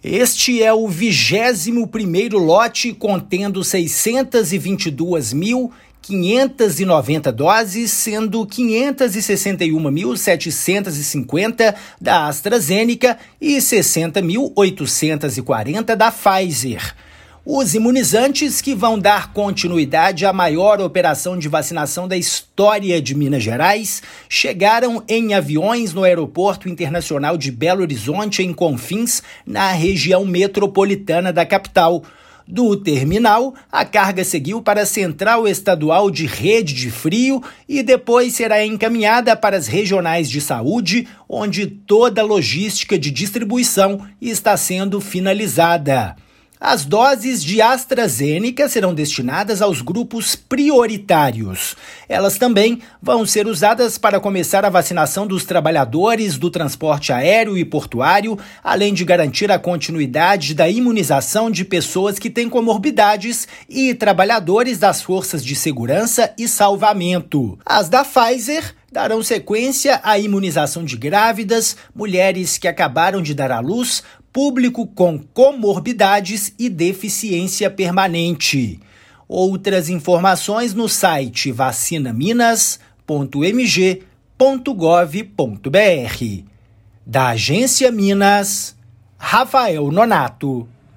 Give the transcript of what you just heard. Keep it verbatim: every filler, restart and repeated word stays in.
Este é o vigésimo primeiro lote contendo seiscentas e vinte e duas mil quinhentas e noventa doses, sendo quinhentas e sessenta e uma mil setecentas e cinquenta da AstraZeneca e sessenta mil oitocentas e quarenta da Pfizer. Os imunizantes que vão dar continuidade à maior operação de vacinação da história de Minas Gerais chegaram em aviões no Aeroporto Internacional de Belo Horizonte, em Confins, na região metropolitana da capital. Do terminal, a carga seguiu para a Central Estadual de Rede de Frio e depois será encaminhada para as regionais de saúde, onde toda a logística de distribuição está sendo finalizada. As doses de AstraZeneca serão destinadas aos grupos prioritários. Elas também vão ser usadas para começar a vacinação dos trabalhadores do transporte aéreo e portuário, além de garantir a continuidade da imunização de pessoas que têm comorbidades e trabalhadores das forças de segurança e salvamento. As da Pfizer darão sequência à imunização de grávidas, mulheres que acabaram de dar à luz, público com comorbidades e deficiência permanente. Outras informações no site vacina minas ponto m g ponto gov ponto b r. Da Agência Minas, Rafael Nonato.